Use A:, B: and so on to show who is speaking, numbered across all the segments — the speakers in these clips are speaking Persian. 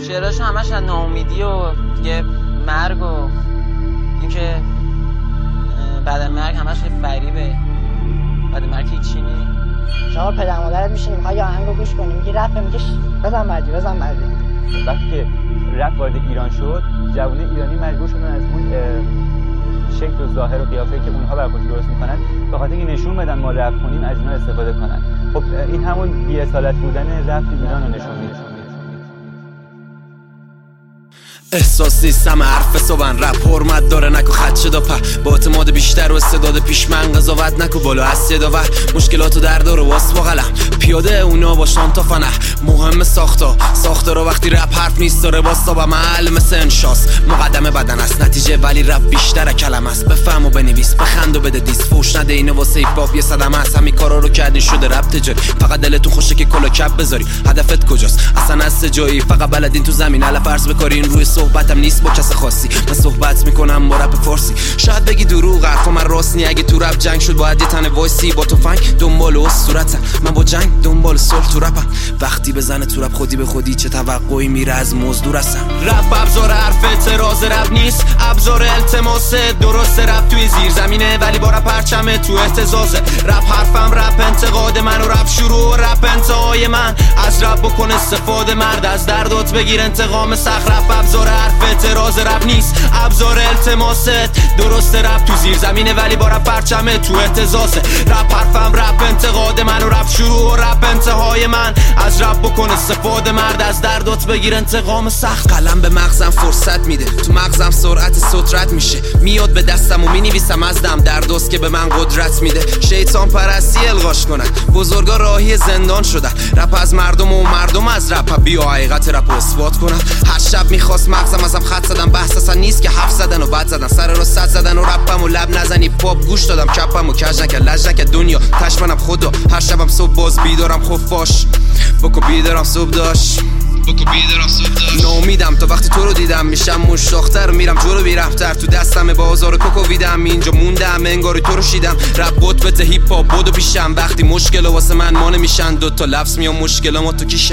A: شعراشون همش از ناامیدی و دیگه مرگ و اینکه بعد مرگ همش فریبه، بعد مرگ هیچی نیست.
B: شما پدر مادرت میشینی میخوای یه آهنگو گوش کنی، میگی رپ، میگی بزن بعدی.
C: وقتی که رپ وارد ایران شد، جوانای ایرانی مجبور شدن از اون شکل و ظاهر و قیافه‌ای که اونها برای خودشون درست میکنن به خاطر اینکه نشون بدن ما رپ کنیم از اینا استفاده کنن. خب این همون بی‌اصالت بودن رپ ایران رو نشون میده.
D: احساس نیستم حرف صبحن رپ حرمت داره نکو خط شد و با اعتماد بیشتر و استعداد پیشمن قضاوت نکو بالا از صدا و مشکلات و درد رو واس با قلم پیاده اونا با شانتا فنه مهم ساخته رو وقتی رپ حرف نیست داره واسا با محل مثل انشاس مقدمه بدن است نتیجه ولی رپ بیشتر کلم است بفهم و بنویس بخند و بده دیس فوش نده اینو واسه هیپ یه صدمه است همین کارا رو کردی شده رپ تجاری فقط دلتون خوشه که کلا کپ بذاری هدفت کجاست اصلا از جایی فقط بلدین تو زمین الا فرض بکارین روی صحبتم نیست با کس خاصی من صحبت میکنم با رپ فارسی شاید بگی دروغ حرفا من راست نی اگه تو رپ جنگ شد باید یه تن وایسی با تفنگ دنبال اسطورتم من با جنگ دنبال صلح تو رپم وقتی بزنه تو رپ خودی به خودی چه توقعی میره از مزدور هستم رپ ابزار حرف اعتراض رپ نیست ابزار التماس درست رپ توی زیر زمینه ولی با رپ پرچمه تو اهتزازه رپ حرفم رپ انتقاد من و رپ شروع رپ انتهای من از رپ بکن استفاده مرد از دردات بگیر انتقام سخت رپ ابزار حرف اعتراض رپ نیست ابزار التماست درست رپ تو زیر زمینه ولی با رپ پرچمه تو اهتزازه رپ حرفم رپ انتقاد من و رپ شروع رپ انتهای من از رپ بکن استفاده مرد از دردات بگیر انتقام سخت قلم به مغزم فرصت میده تو مغزم سرعت سطرت میشه میاد به دستم و مینویسم از دم درداست که به من قدرت میده شیطان پرستی الغاش کنن بزرگا راهی زندان شدن رپ از مردم و مردم از رپ بیا حقیقت رپ رو اثبات کنن هر شب میخواست مغزم ازم خط زدن بحث اصلا نیست که حرف زدن و بد زدن سر رو صد زدن و رپم و لب نزنی پاپ گوش دادم کپم و کج نکرد لج نکرد دنیا تشمنم خدا هر شبم صبح باز بیدارم خفاش بکو بیدارم صبح داشت ناامیدم تا وقتی تو رو دیدم میشم مشتاق‌تر میرم جلو بیرفتر تو دستم بازار کوکو ویدم اینجا موندم انگاری تو رو شیدم رپ قطبت هیپ هاپ بودو پیشم وقتی مشکل واسه من ما نمیشن دوتا لفظ میام مشکلامو تو کیشم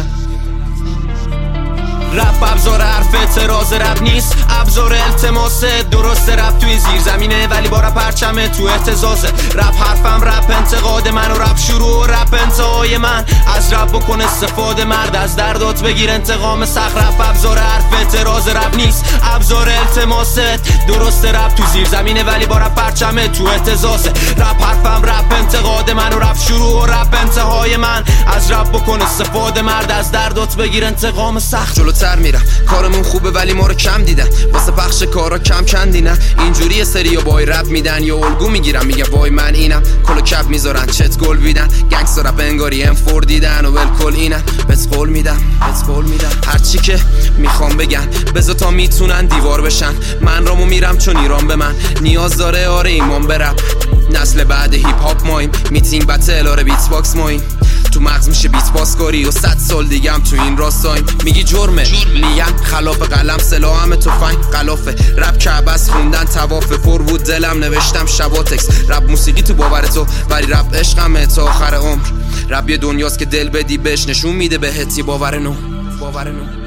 D: رپ ابزار حرف اعتراض رپ نیست ابزار التماس درست رپ توی زیر زمینه ولی با رپ پرچمه تو اهتزازه رپ حرفم رپ انتقاد من و رپ شروع رپ انتهای من از رپ بکن استفاده مرد از دردات بگیر انتقام سخت رپ ابزار حرف اعتراض رپ نیست ابزار التماست درست رپ تو زیر زمینه ولی با رپ پرچمه تو اهتزازه رپ حرفم رپ انتقاد من و رپ شروع رپ انتهای من از رپ بکن استفاده مرد از دردات بگیر انتقام سخت جلوتر میرم کارمون خوبه ولی ما رو کم دیدن واسه پخش کارا کم کندی نه اینجوری سری بای رپ میدن یا الگو میگیرم میگه وای من اینم کلو کپ میذارن چت گل بیدن گنگستر رپ انگاری ام4 دیدن و ولکل اینم بهت قول میدم هر چی که میخوام بگن بذار تا میتونن دیوار بشن من رامو میرم چون ایران به من نیاز داره آره ایمان برپ نسل بعد هیپ هاپ مایم میتینگ بتل آره بیت باکس مایم تو مغز میشه بیت پاسکاری و 100 سال دیگه هم تو این راستایم میگی جرمه میگم خلاف قلم سلاحم تفنگ خلافه رپ کعبس خوندن توافه پر بود دلم نوشتم شبا تکس رپ موسیقی تو باور تو ولی رپ عشقمه تا آخر عمر رپ یه دنیاست که دل بدی بهش نشون میده بهت یه باور نو